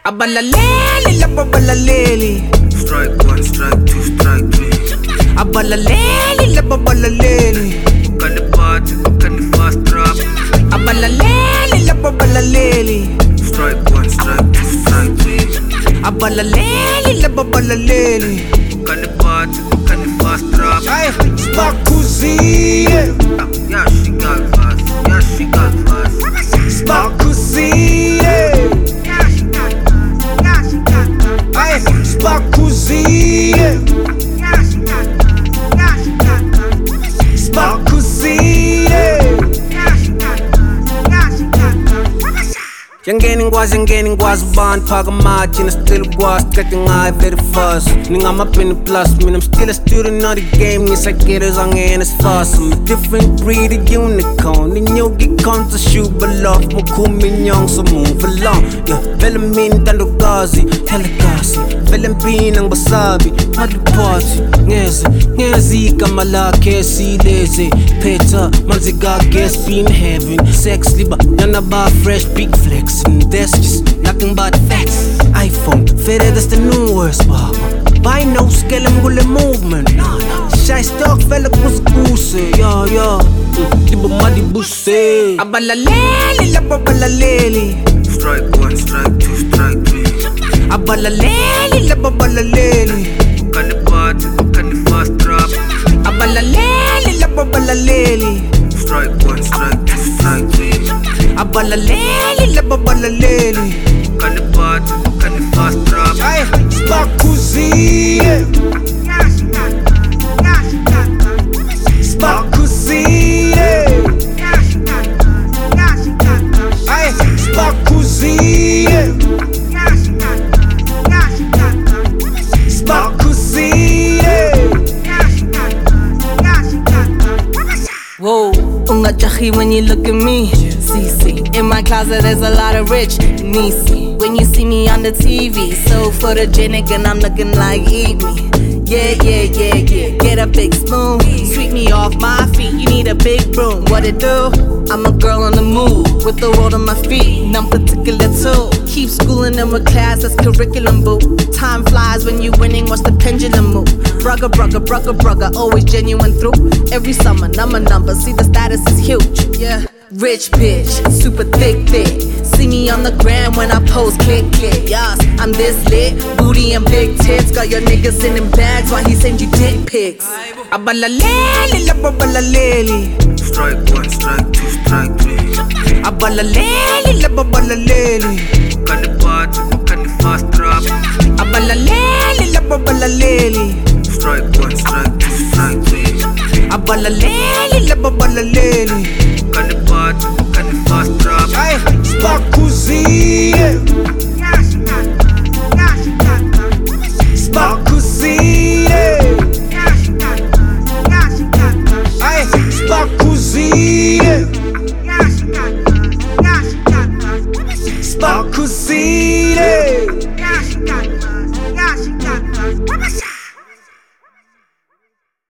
Abalaleli, lababalaleli. Strike one, strike two, strike three. Abalaleli, lababalaleli. Can the party, can the fast trap. Abalaleli, lababalaleli. Strike one, strike two, strike three. Abalaleli, lababalaleli. Can the party, can the fast trap. Ay, Spakuzi. Yeah, she got fast. Yeah, she got fast. Spakuzi. Yeah, she got fast. Yeah, she got fast. Ay, Spakuzi. Yeah, she got fast. Yeah, she got fast. Spakuzi. Yeah, she got fast. Yeah, she got fast. Yangeni ngwazi abantu phaka mathi na still ukwazi qede ngayo very fast Ningama-20 plus mina I'm still a student of the game Ngisageders angena as fast I'm a different breed of unicorn Ninyogi counter shoot below Mukhumi nyong so move along Yeah, vele mina ntandokazi Helakazi Vele mpina ngibasabi Madly party Ngeze igama lakhe sileze Phetha manzi ka-gas being heaven Sex liba yana ba fresh big flex And that's just nothing but facts iPhone, fede that's the new worst baba Buy no scale ngule movement Shy stock fella kusikuse Yeah Liba madi buse Abalaleli, lababalaleli Strike one, strike two, strike three. Abalaleli, lababalaleli Can the party, can the fast trap. Abalaleli, lababalaleli Strike one, strike two, strike three. Abalaleli, lababalaleli Can the party, can the fast trap. Ay, Spakuzi. Yeah, she got fast. Yeah, she got fast. Spakuzi. Yeah, she got fast. Yeah, she got fast. Ay, Spakuzi. Yeah, she got fast. Yeah, she got fast. Spakuzi. Yeah, she got fast. Yeah, she got fast. Whoa, ungajahi when you look at me. CC, in my closet there's a lot of rich Nisi. When you see me on the TV, so photogenic and I'm looking like eat me. Yeah. Get a big spoon, sweep me off my feet. You need a big broom. What it do? I'm a girl on the move with the world on my feet. And I'm particular too. Keep schooling them with class, that's curriculum boo. Time flies when you winning, watch the pendulum move. Brugga, always genuine through every summer. Number, see the status is huge. Yeah, rich bitch, super thick. See me on the gram when I post, click. Yes, I'm this lit, booty and big tits. Got your niggas sending bags while he send you dick pics. Abalaleli, lababalaleli Strike one, strike two, strike three. Abalaleli, lababalaleli Can the party, can the fast trap. Abalaleli, lababalaleli Strike one, strike two, strike three. Abalaleli, lababalaleli Can the party, can the fast trap. Ay, Spakuzi.